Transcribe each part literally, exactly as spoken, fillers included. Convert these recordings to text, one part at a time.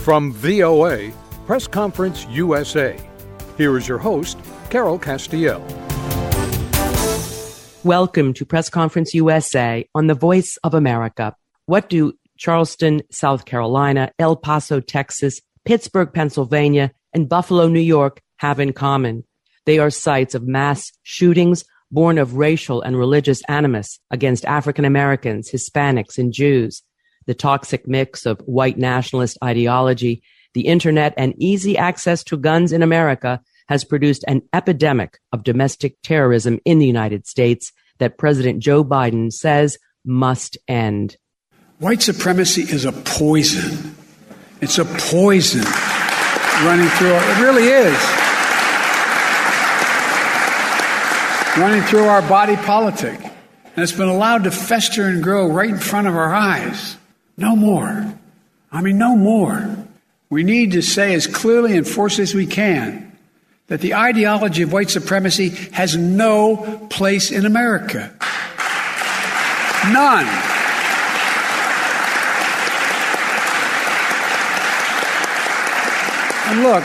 From V O A, Press Conference U S A, here is your host, Carol Castiel. Welcome to Press Conference U S A on the Voice of America. What do Charleston, South Carolina, El Paso, Texas, Pittsburgh, Pennsylvania, and Buffalo, New York have in common? They are sites of mass shootings born of racial and religious animus against African Americans, Hispanics, and Jews. The toxic mix of white nationalist ideology, the internet, and easy access to guns in America has produced an epidemic of domestic terrorism in the United States that President Joe Biden says must end. White supremacy is a poison. It's a poison running through our, it really is. Running through our body politic. And it's been allowed to fester and grow right in front of our eyes. No more. I mean, no more. We need to say as clearly and forcefully as we can that the ideology of white supremacy has no place in America. None. And look,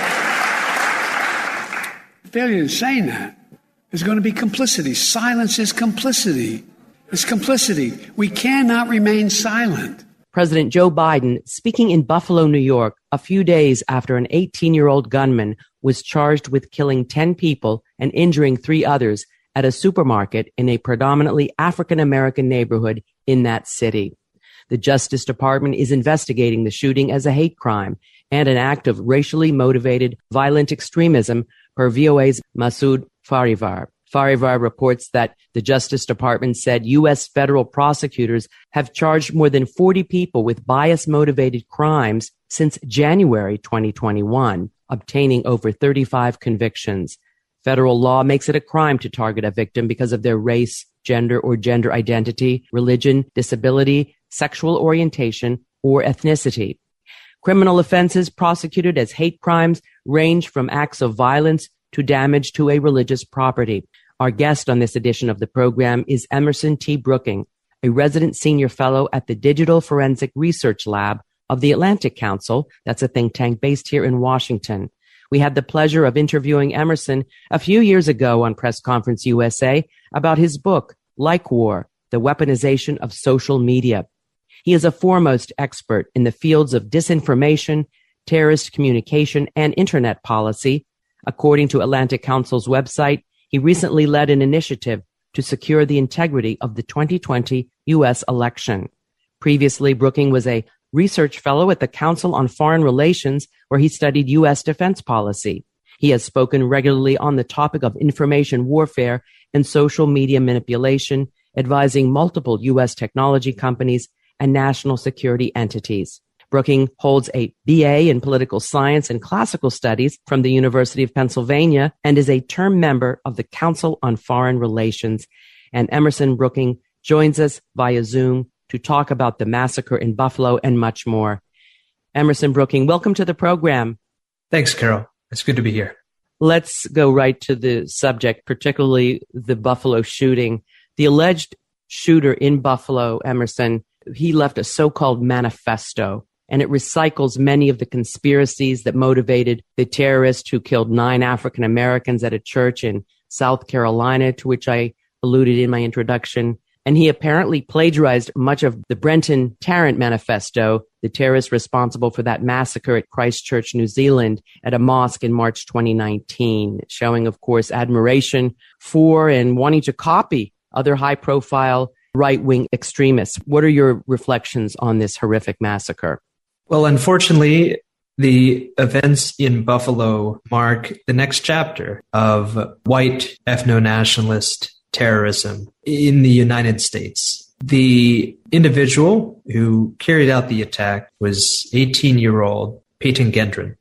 failure in saying that is going to be complicity. Silence is complicity. It's complicity. We cannot remain silent. President Joe Biden speaking in Buffalo, New York, a few days after an eighteen-year-old gunman was charged with killing ten people and injuring three others at a supermarket in a predominantly African-American neighborhood in that city. The Justice Department is investigating the shooting as a hate crime and an act of racially motivated violent extremism, per V O A's Masood Farivar. Farivar reports that the Justice Department said U S federal prosecutors have charged more than forty people with bias-motivated crimes since January twenty twenty-one, obtaining over thirty-five convictions. Federal law makes it a crime to target a victim because of their race, gender or gender identity, religion, disability, sexual orientation, or ethnicity. Criminal offenses prosecuted as hate crimes range from acts of violence to damage to a religious property. Our guest on this edition of the program is Emerson T. Brooking, a resident senior fellow at the Digital Forensic Research Lab of the Atlantic Council. That's a think tank based here in Washington. We had the pleasure of interviewing Emerson a few years ago on Press Conference U S A about his book, Like War, The Weaponization of Social Media. He is a foremost expert in the fields of disinformation, terrorist communication, and internet policy. According to Atlantic Council's website, he recently led an initiative to secure the integrity of the twenty twenty U S election. Previously, Brooking was a research fellow at the Council on Foreign Relations, where he studied U S defense policy. He has spoken regularly on the topic of information warfare and social media manipulation, advising multiple U S technology companies and national security entities. Brooking holds a B A in political science and classical studies from the University of Pennsylvania and is a term member of the Council on Foreign Relations. And Emerson Brooking joins us via Zoom to talk about the massacre in Buffalo and much more. Emerson Brooking, welcome to the program. Thanks, Carol. It's good to be here. Let's go right to the subject, particularly the Buffalo shooting. The alleged shooter in Buffalo, Emerson, he left a so-called manifesto, and it recycles many of the conspiracies that motivated the terrorist who killed nine African Americans at a church in South Carolina, to which I alluded in my introduction. And he apparently plagiarized much of the Brenton Tarrant Manifesto, the terrorist responsible for that massacre at Christchurch, New Zealand, at a mosque in March twenty nineteen, showing, of course, admiration for and wanting to copy other high-profile right-wing extremists. What are your reflections on this horrific massacre? Well, unfortunately, the events in Buffalo mark the next chapter of white ethno-nationalist terrorism in the United States. The individual who carried out the attack was eighteen-year-old Peyton Gendron.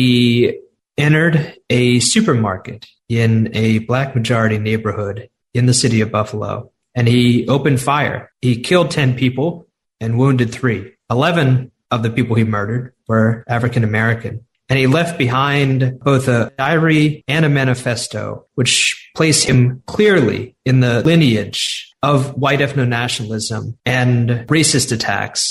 He entered a supermarket in a black majority neighborhood in the city of Buffalo, and he opened fire. He killed ten people and wounded three. eleven of the people he murdered were African American. And he left behind both a diary and a manifesto, which placed him clearly in the lineage of white ethno-nationalism and racist attacks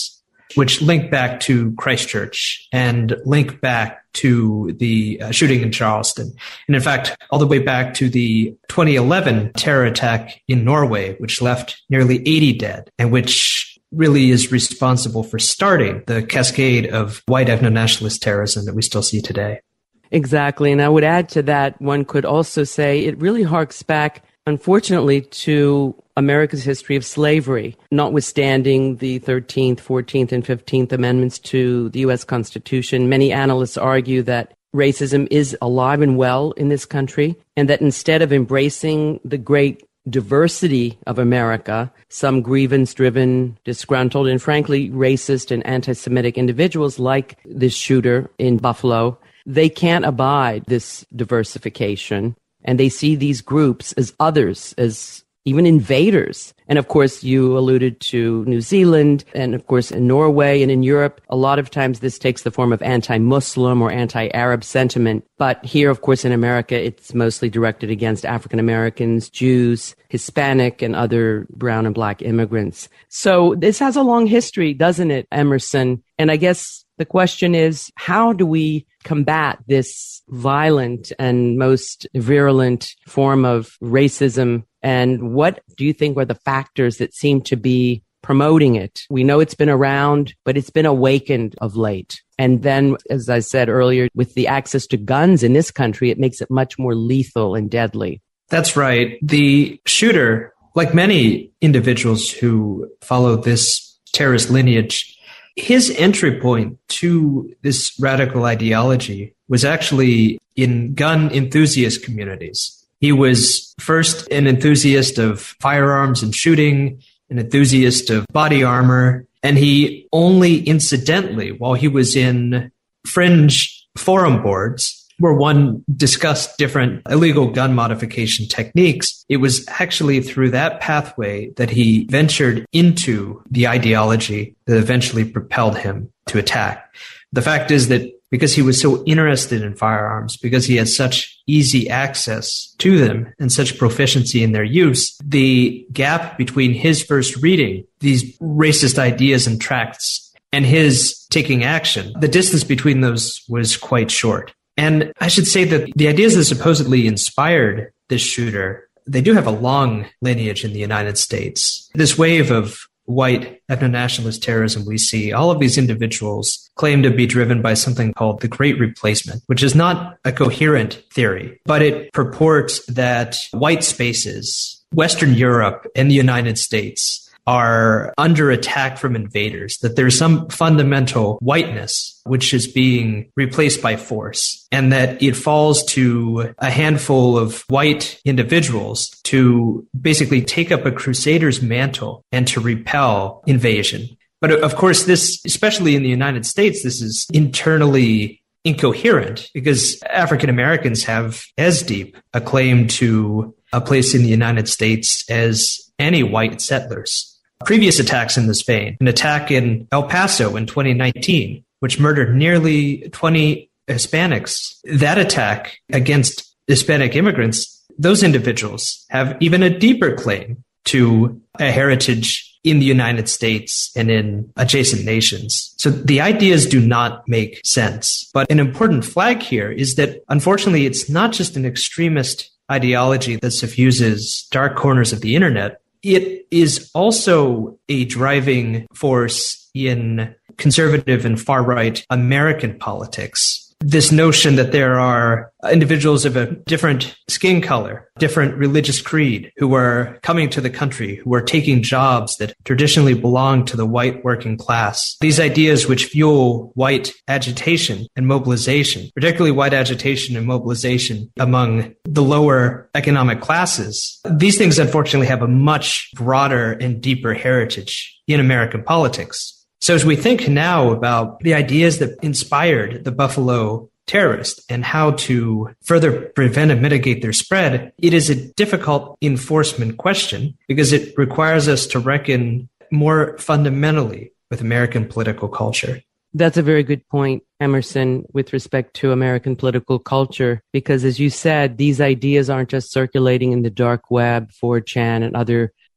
which link back to Christchurch and link back to the uh, shooting in Charleston. And in fact, all the way back to the twenty eleven terror attack in Norway, which left nearly eighty dead and which really is responsible for starting the cascade of white ethno-nationalist terrorism that we still see today. Exactly. And I would add to that, one could also say it really harks back, unfortunately, to America's history of slavery, notwithstanding the thirteenth, fourteenth, and fifteenth Amendments to the U S Constitution. Many analysts argue that racism is alive and well in this country, and that instead of embracing the great diversity of America, some grievance-driven, disgruntled, and frankly racist and anti-Semitic individuals like this shooter in Buffalo, they can't abide this diversification, and they see these groups as others, as even invaders. And of course, you alluded to New Zealand, and of course in Norway and in Europe, a lot of times this takes the form of anti-Muslim or anti-Arab sentiment. But here, of course, in America, it's mostly directed against African Americans, Jews, Hispanic, and other brown and black immigrants. So this has a long history, doesn't it, Emerson? And I guess the question is, how do we combat this violent and most virulent form of racism? And what do you think are the factors that seem to be promoting it? We know it's been around, but it's been awakened of late. And then, as I said earlier, with the access to guns in this country, it makes it much more lethal and deadly. That's right. The shooter, like many individuals who follow this terrorist lineage, his entry point to this radical ideology was actually in gun enthusiast communities. He was first an enthusiast of firearms and shooting, an enthusiast of body armor, and he only incidentally, while he was in fringe forum boards where one discussed different illegal gun modification techniques, it was actually through that pathway that he ventured into the ideology that eventually propelled him to attack. The fact is that because he was so interested in firearms, because he had such easy access to them and such proficiency in their use, the gap between his first reading these racist ideas and tracts and his taking action, the distance between those was quite short. And I should say that the ideas that supposedly inspired this shooter, they do have a long lineage in the United States. This wave of white ethno-nationalist terrorism we see, all of these individuals claim to be driven by something called the Great Replacement, which is not a coherent theory, but it purports that white spaces, Western Europe and the United States, are under attack from invaders, that there's some fundamental whiteness which is being replaced by force, and that it falls to a handful of white individuals to basically take up a crusader's mantle and to repel invasion. But of course, this, especially in the United States, this is internally incoherent because African Americans have as deep a claim to a place in the United States as any white settlers. Previous attacks in this vein, an attack in El Paso in twenty nineteen, which murdered nearly twenty Hispanics, that attack against Hispanic immigrants, those individuals have even a deeper claim to a heritage in the United States and in adjacent nations. So the ideas do not make sense. But an important flag here is that, unfortunately, it's not just an extremist ideology that suffuses dark corners of the internet. It is also a driving force in conservative and far-right American politics. This notion that there are individuals of a different skin color, different religious creed, who are coming to the country, who are taking jobs that traditionally belong to the white working class. These ideas which fuel white agitation and mobilization, particularly white agitation and mobilization among the lower economic classes. These things, unfortunately, have a much broader and deeper heritage in American politics. So as we think now about the ideas that inspired the Buffalo terrorists and how to further prevent and mitigate their spread, it is a difficult enforcement question because it requires us to reckon more fundamentally with American political culture. That's a very good point, Emerson, with respect to American political culture, because as you said, these ideas aren't just circulating in the dark web, four chan, and other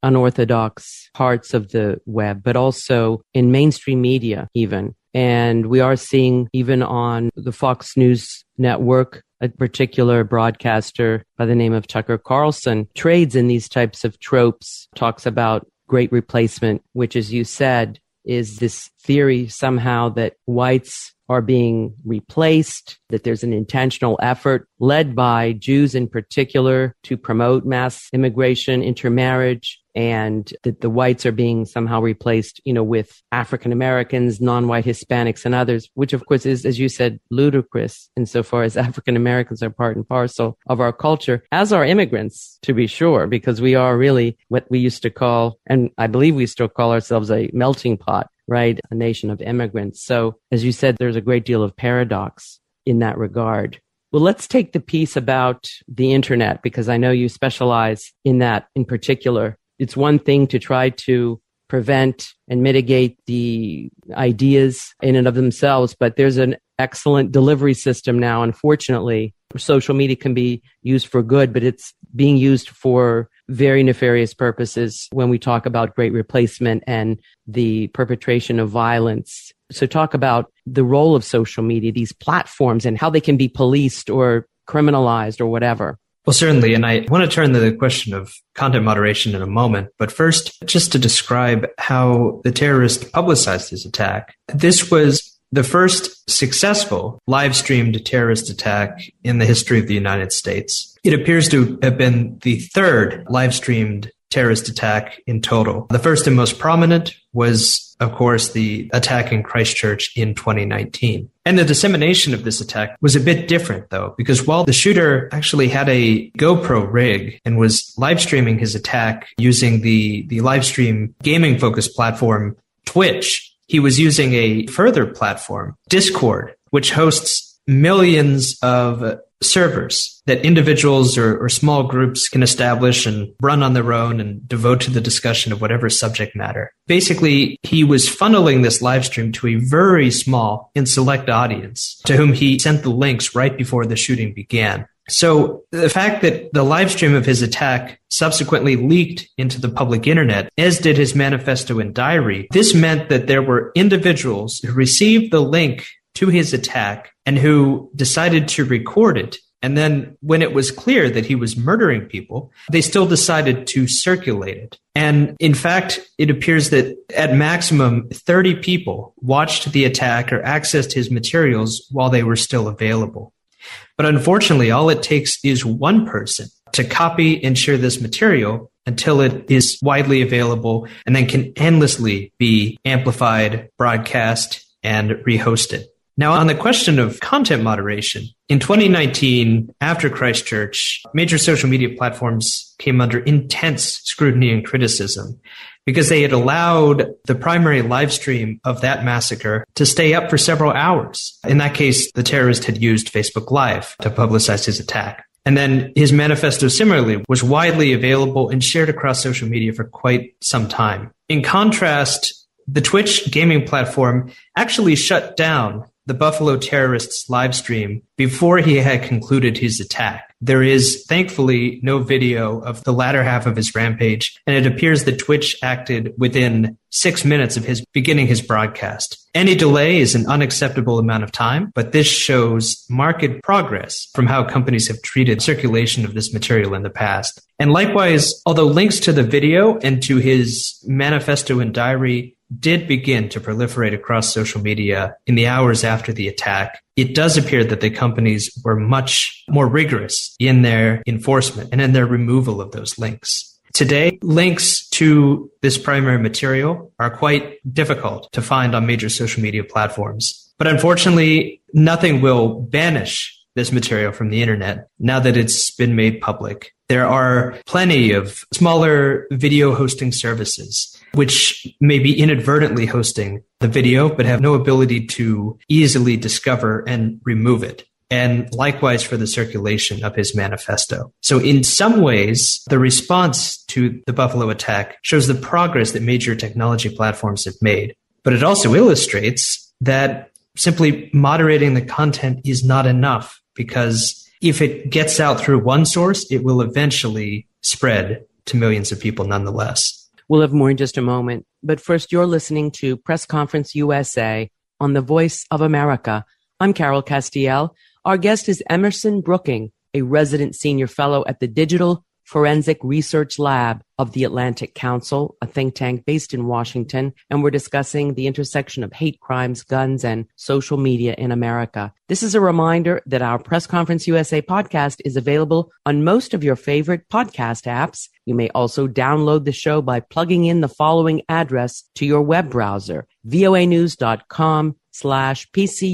unorthodox parts of the web, but also in mainstream media even. And we are seeing even on the Fox News network, a particular broadcaster by the name of Tucker Carlson trades in these types of tropes, talks about great replacement, which, as you said, is this theory somehow that whites are being replaced, that there's an intentional effort led by Jews in particular to promote mass immigration, intermarriage, and that the whites are being somehow replaced, you know, with African Americans, non-white Hispanics, and others, which of course is, as you said, ludicrous insofar as African Americans are part and parcel of our culture, as are immigrants, to be sure, because we are really what we used to call, and I believe we still call ourselves, a melting pot, right? A nation of immigrants. So, as you said, there's a great deal of paradox in that regard. Well, let's take the piece about the internet, because I know you specialize in that in particular. It's one thing to try to prevent and mitigate the ideas in and of themselves, but there's an excellent delivery system now. Unfortunately, social media can be used for good, but it's being used for very nefarious purposes when we talk about great replacement and the perpetration of violence. So talk about the role of social media, these platforms, and how they can be policed or criminalized or whatever. Well, certainly. And I want to turn to the question of content moderation in a moment. But first, just to describe how the terrorist publicized his attack. This was the first successful live-streamed terrorist attack in the history of the United States. It appears to have been the third live-streamed terrorist attack in total. The first and most prominent was, of course, the attack in Christchurch in twenty nineteen. And the dissemination of this attack was a bit different, though, because while the shooter actually had a GoPro rig and was live streaming his attack using the, the live stream gaming focused platform Twitch, he was using a further platform, Discord, which hosts millions of servers that individuals or, or small groups can establish and run on their own and devote to the discussion of whatever subject matter. Basically, he was funneling this live stream to a very small and select audience to whom he sent the links right before the shooting began. So the fact that the live stream of his attack subsequently leaked into the public internet, as did his manifesto and diary, this meant that there were individuals who received the link to his attack and who decided to record it. And then when it was clear that he was murdering people, they still decided to circulate it. And in fact, it appears that at maximum thirty people watched the attack or accessed his materials while they were still available. But unfortunately, all it takes is one person to copy and share this material until it is widely available and then can endlessly be amplified, broadcast, and rehosted. Now, on the question of content moderation, in twenty nineteen, after Christchurch, major social media platforms came under intense scrutiny and criticism because they had allowed the primary live stream of that massacre to stay up for several hours. In that case, the terrorist had used Facebook Live to publicize his attack. And then his manifesto similarly was widely available and shared across social media for quite some time. In contrast, the Twitch gaming platform actually shut down the Buffalo terrorist's live stream before he had concluded his attack. There is, thankfully, no video of the latter half of his rampage, and it appears that Twitch acted within six minutes of his beginning his broadcast. Any delay is an unacceptable amount of time, but this shows marked progress from how companies have treated circulation of this material in the past. And likewise, although links to the video and to his manifesto and diary did begin to proliferate across social media in the hours after the attack, it does appear that the companies were much more rigorous in their enforcement and in their removal of those links. Today, links to this primary material are quite difficult to find on major social media platforms. But unfortunately, nothing will banish this material from the internet now that it's been made public. There are plenty of smaller video hosting services which may be inadvertently hosting the video, but have no ability to easily discover and remove it. And likewise for the circulation of his manifesto. So in some ways, the response to the Buffalo attack shows the progress that major technology platforms have made. But it also illustrates that simply moderating the content is not enough, because if it gets out through one source, it will eventually spread to millions of people nonetheless. We'll have more in just a moment. But first, you're listening to Press Conference U S A on the Voice of America. I'm Carol Castiel. Our guest is Emerson Brooking, a resident senior fellow at the Digital Forensic Research Lab of the Atlantic Council, a think tank based in Washington, and we're discussing the intersection of hate crimes, guns, and social media in America. This is a reminder that our Press Conference U S A podcast is available on most of your favorite podcast apps. You may also download the show by plugging in the following address to your web browser, voanews.com slash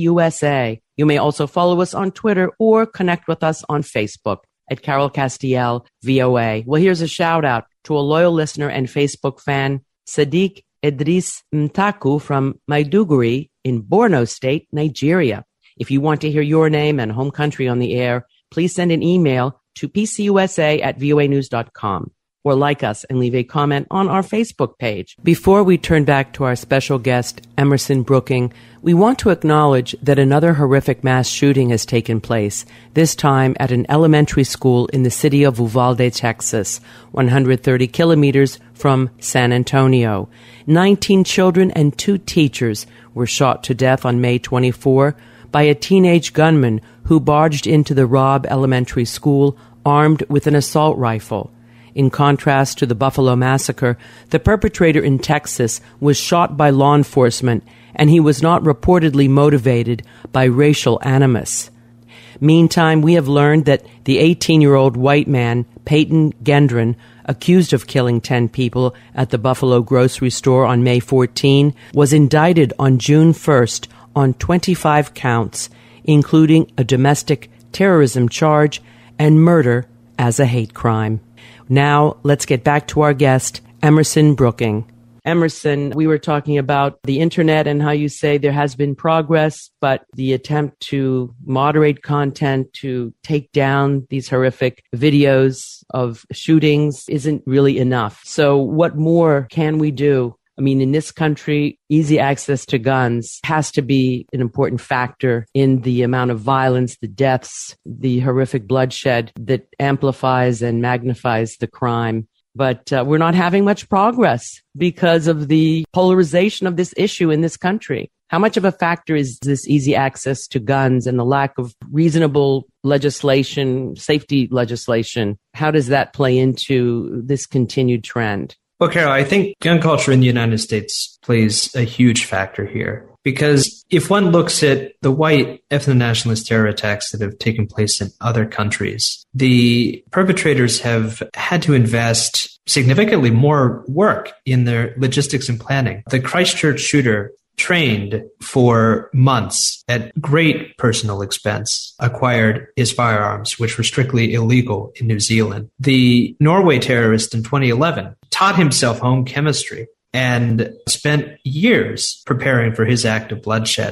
PCUSA. You may also follow us on Twitter or connect with us on Facebook at Carol Castiel, V O A. Well, here's a shout out to a loyal listener and Facebook fan, Sadiq Idris Mtaku from Maiduguri in Borno State, Nigeria. If you want to hear your name and home country on the air, please send an email to pcusa at voanews dot com or like us and leave a comment on our Facebook page. Before we turn back to our special guest, Emerson Brooking, we want to acknowledge that another horrific mass shooting has taken place, this time at an elementary school in the city of Uvalde, Texas, one hundred thirty kilometers from San Antonio. nineteen children and two teachers were shot to death on May twenty-fourth by a teenage gunman who barged into the Robb Elementary School armed with an assault rifle. In contrast to the Buffalo massacre, the perpetrator in Texas was shot by law enforcement, and he was not reportedly motivated by racial animus. Meantime, we have learned that the eighteen-year-old white man, Peyton Gendron, accused of killing ten people at the Buffalo grocery store on May fourteenth, was indicted on June first on twenty-five counts, including a domestic terrorism charge and murder as a hate crime. Now, let's get back to our guest, Emerson Brooking. Emerson, we were talking about the internet and how you say there has been progress, but the attempt to moderate content, to take down these horrific videos of shootings isn't really enough. So what more can we do? I mean, in this country, easy access to guns has to be an important factor in the amount of violence, the deaths, the horrific bloodshed that amplifies and magnifies the crime. But uh, we're not having much progress because of the polarization of this issue in this country. How much of a factor is this easy access to guns and the lack of reasonable legislation, safety legislation? How does that play into this continued trend? Well, Carol, I think gun culture in the United States plays a huge factor here, because if one looks at the white ethno-nationalist terror attacks that have taken place in other countries, the perpetrators have had to invest significantly more work in their logistics and planning. The Christchurch shooter trained for months at great personal expense, acquired his firearms, which were strictly illegal in New Zealand. The Norway terrorist in twenty eleven taught himself home chemistry and spent years preparing for his act of bloodshed.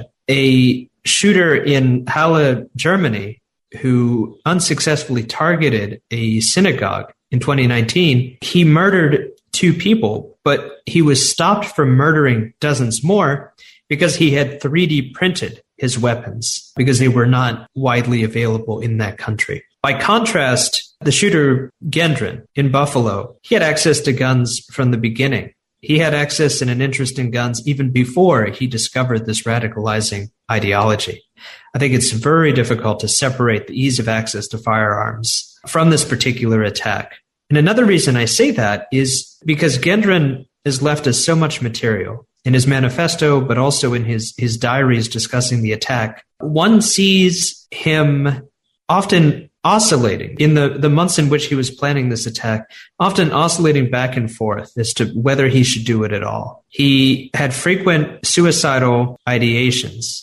A shooter in Halle, Germany, who unsuccessfully targeted a synagogue in twenty nineteen, he murdered two people, but he was stopped from murdering dozens more because he had three D printed his weapons because they were not widely available in that country. By contrast, the shooter Gendron in Buffalo, he had access to guns from the beginning. He had access and an interest in guns even before he discovered this radicalizing ideology. I think it's very difficult to separate the ease of access to firearms from this particular attack. And another reason I say that is because Gendron has left us so much material in his manifesto, but also in his, his diaries discussing the attack. One sees him often oscillating in the, the months in which he was planning this attack, often oscillating back and forth as to whether he should do it at all. He had frequent suicidal ideations.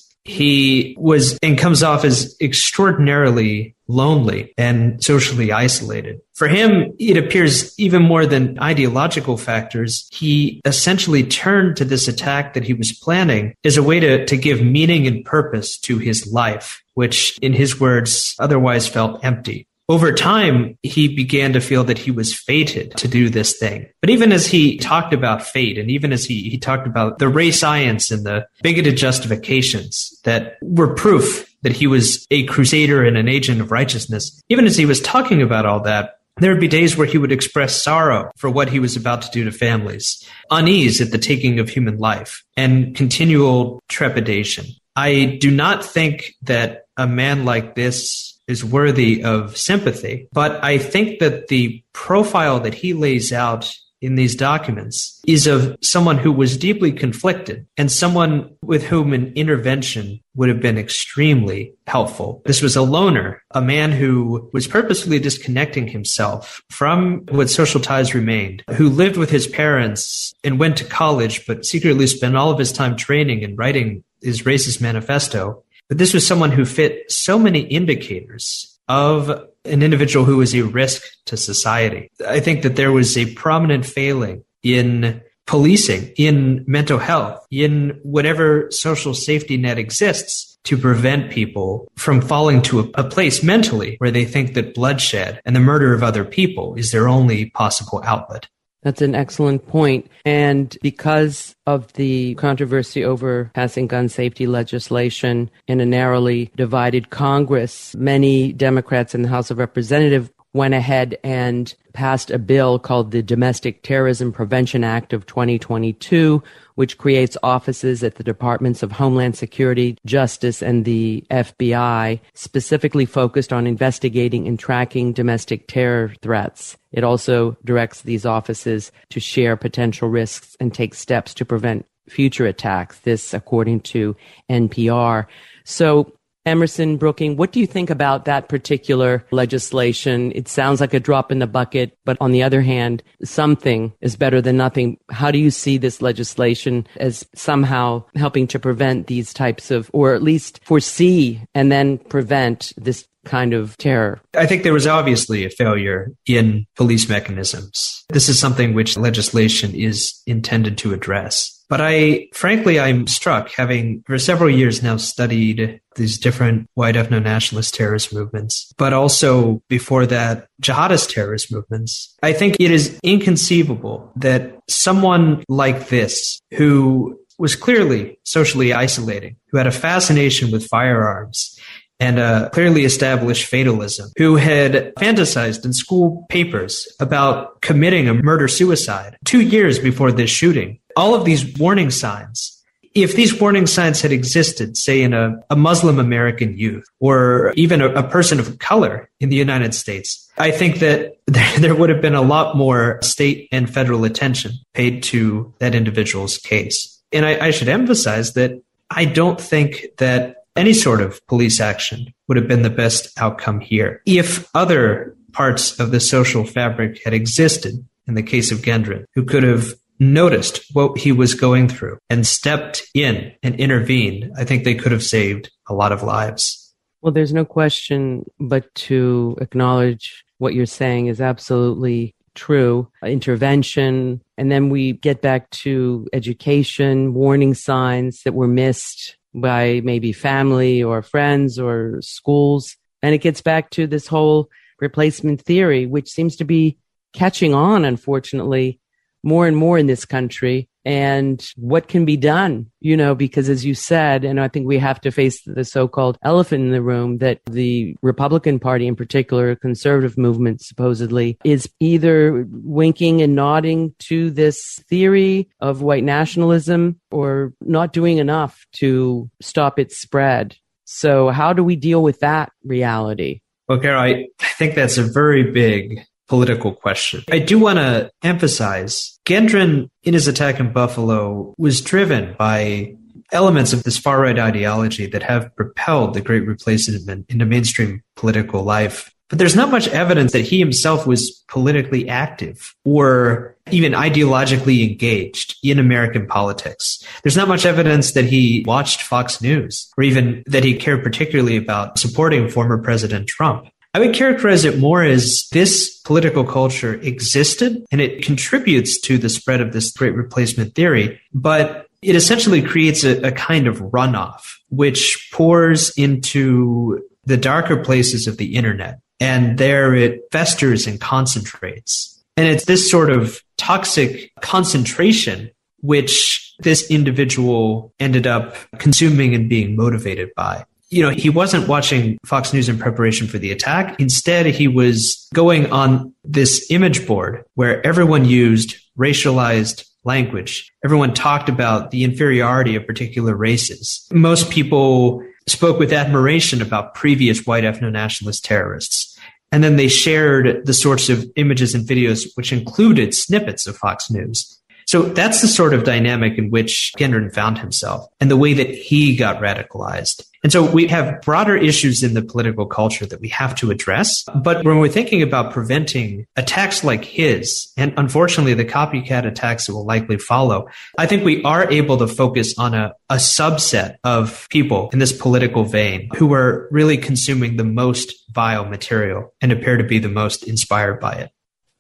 He was and comes off as extraordinarily lonely and socially isolated. For him, it appears even more than ideological factors, he essentially turned to this attack that he was planning as a way to, to give meaning and purpose to his life, which, in his words, otherwise felt empty. Over time, he began to feel that he was fated to do this thing. But even as he talked about fate, and even as he, he talked about the race science and the bigoted justifications that were proof that he was a crusader and an agent of righteousness, even as he was talking about all that, There would be days where he would express sorrow for what he was about to do to families, unease at the taking of human life, and continual trepidation. I do not think that a man like this is worthy of sympathy, but I think that the profile that he lays out in these documents is of someone who was deeply conflicted and someone with whom an intervention would have been extremely helpful. This was a loner, a man who was purposefully disconnecting himself from what social ties remained, who lived with his parents and went to college, but secretly spent all of his time training and writing his racist manifesto. But this was someone who fit so many indicators of an individual who was a risk to society. I think that there was a prominent failing in policing, in mental health, in whatever social safety net exists to prevent people from falling to a, a place mentally where they think that bloodshed and the murder of other people is their only possible outlet. That's an excellent point. And because of the controversy over passing gun safety legislation in a narrowly divided Congress, many Democrats in the House of Representatives went ahead and passed a bill called the Domestic Terrorism Prevention Act of twenty twenty-two, which creates offices at the Departments of Homeland Security, Justice, and the F B I, specifically focused on investigating and tracking domestic terror threats. It also directs these offices to share potential risks and take steps to prevent future attacks, this according to N P R. So, Emerson Brooking, what do you think about that particular legislation? It sounds like a drop in the bucket, but on the other hand, something is better than nothing. How do you see this legislation as somehow helping to prevent these types of, or at least foresee and then prevent this kind of terror? I think there was obviously a failure in police mechanisms. This is something which legislation is intended to address. But I, frankly, I'm struck, having for several years now studied these different white ethno-nationalist terrorist movements, but also before that, jihadist terrorist movements. I think it is inconceivable that someone like this, who was clearly socially isolating, who had a fascination with firearms, and a clearly established fatalism, who had fantasized in school papers about committing a murder-suicide two years before this shooting. All of these warning signs, if these warning signs had existed, say, in a, a Muslim American youth or even a, a person of color in the United States, I think that there, there would have been a lot more state and federal attention paid to that individual's case. And I, I should emphasize that I don't think that any sort of police action would have been the best outcome here. If other parts of the social fabric had existed, in the case of Gendron, who could have noticed what he was going through and stepped in and intervened, I think they could have saved a lot of lives. Well, there's no question but to acknowledge what you're saying is absolutely true. Intervention, and then we get back to education, warning signs that were missed by maybe family or friends or schools. And it gets back to this whole replacement theory, which seems to be catching on, unfortunately, more and more in this country. And what can be done, you know, because as you said, and I think we have to face the so-called elephant in the room, that the Republican Party in particular, conservative movement supposedly, is either winking and nodding to this theory of white nationalism or not doing enough to stop its spread. So how do we deal with that reality? Well, Carol, I think that's a very big political question. I do want to emphasize Gendron, in his attack in Buffalo, was driven by elements of this far-right ideology that have propelled the Great Replacement into mainstream political life. But there's not much evidence that he himself was politically active or even ideologically engaged in American politics. There's not much evidence that he watched Fox News or even that he cared particularly about supporting former President Trump. I would characterize it more as this political culture existed and it contributes to the spread of this Great Replacement theory, but it essentially creates a, a kind of runoff, which pours into the darker places of the internet. And there it festers and concentrates. And it's this sort of toxic concentration which this individual ended up consuming and being motivated by. you know, he wasn't watching Fox News in preparation for the attack. Instead, he was going on this image board where everyone used racialized language. Everyone talked about the inferiority of particular races. Most people spoke with admiration about previous white ethno-nationalist terrorists. And then they shared the sorts of images and videos which included snippets of Fox News. So that's the sort of dynamic in which Gendron found himself and the way that he got radicalized. And so we have broader issues in the political culture that we have to address. But when we're thinking about preventing attacks like his, and unfortunately the copycat attacks that will likely follow, I think we are able to focus on a, a subset of people in this political vein who are really consuming the most vile material and appear to be the most inspired by it.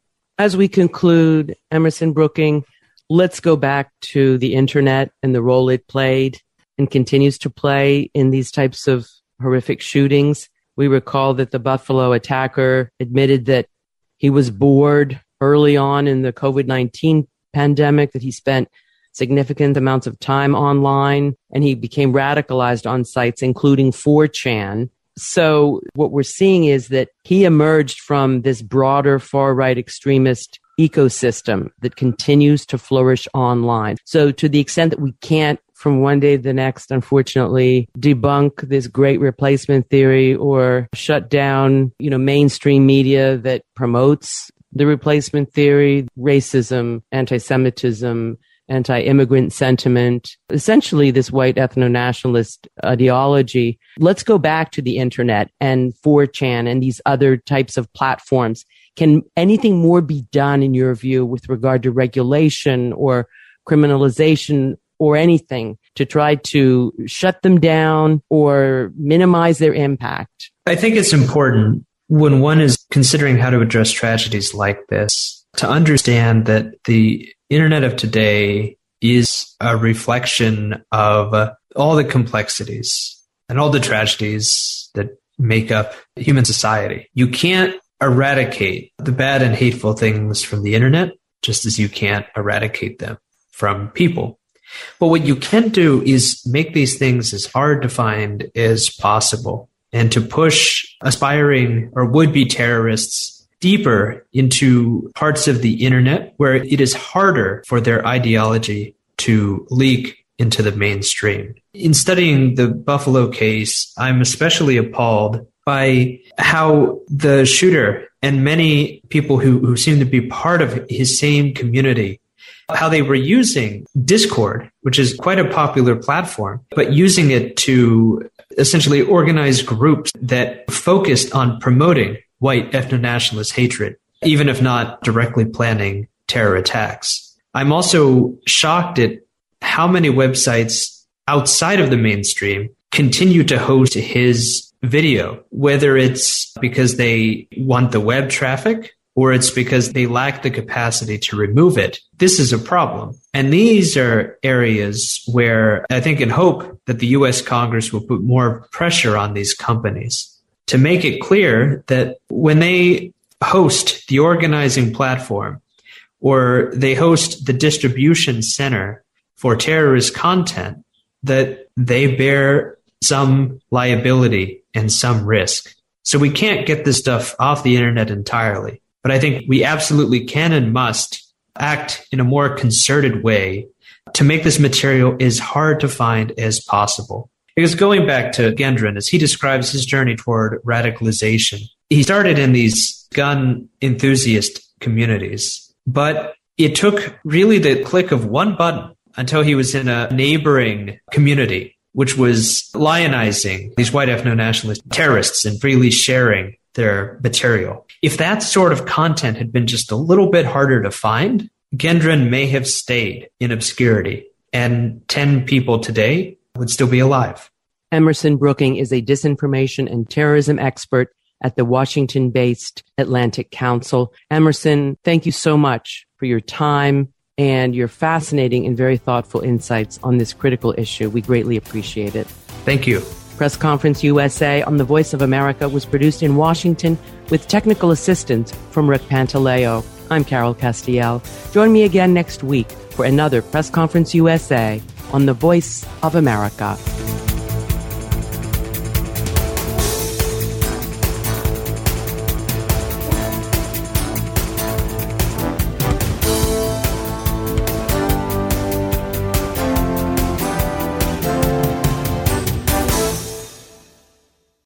As we conclude, Emerson Brooking, let's go back to the internet and the role it played and continues to play in these types of horrific shootings. We recall that the Buffalo attacker admitted that he was bored early on in the COVID nineteen pandemic, that he spent significant amounts of time online, and he became radicalized on sites, including four chan. So what we're seeing is that he emerged from this broader far-right extremist ecosystem that continues to flourish online. So to the extent that we can't from one day to the next, unfortunately, debunk this great replacement theory or shut down, you know, mainstream media that promotes the replacement theory, racism, anti-Semitism, anti-immigrant sentiment, essentially this white ethno-nationalist ideology. Let's go back to the internet and four chan and these other types of platforms. Can anything more be done, in your view, with regard to regulation or criminalization or anything to try to shut them down or minimize their impact? I think it's important when one is considering how to address tragedies like this to understand that the internet of today is a reflection of uh, all the complexities and all the tragedies that make up human society. You can't eradicate the bad and hateful things from the internet, just as you can't eradicate them from people. But what you can do is make these things as hard to find as possible and to push aspiring or would-be terrorists deeper into parts of the internet where it is harder for their ideology to leak into the mainstream. In studying the Buffalo case, I'm especially appalled by how the shooter and many people who, who seem to be part of his same community, how they were using Discord, which is quite a popular platform, but using it to essentially organize groups that focused on promoting white ethno-nationalist hatred, even if not directly planning terror attacks. I'm also shocked at how many websites outside of the mainstream continue to host his video, whether it's because they want the web traffic or it's because they lack the capacity to remove it. This is a problem. And these are areas where I think and hope that the U S Congress will put more pressure on these companies to make it clear that when they host the organizing platform or they host the distribution center for terrorist content, that they bear some liability and some risk. So we can't get this stuff off the internet entirely. But I think we absolutely can and must act in a more concerted way to make this material as hard to find as possible. Because going back to Gendron, as he describes his journey toward radicalization, he started in these gun enthusiast communities, but it took really the click of one button until he was in a neighboring community, which was lionizing these white ethno-nationalist terrorists and freely sharing their material. If that sort of content had been just a little bit harder to find, Gendron may have stayed in obscurity, and ten people today would still be alive. Emerson Brooking is a disinformation and terrorism expert at the Washington-based Atlantic Council. Emerson, thank you so much for your time and your fascinating and very thoughtful insights on this critical issue. We greatly appreciate it. Thank you. Press Conference U S A on the Voice of America was produced in Washington with technical assistance from Rick Pantaleo. I'm Carol Castiel. Join me again next week for another Press Conference U S A on the Voice of America.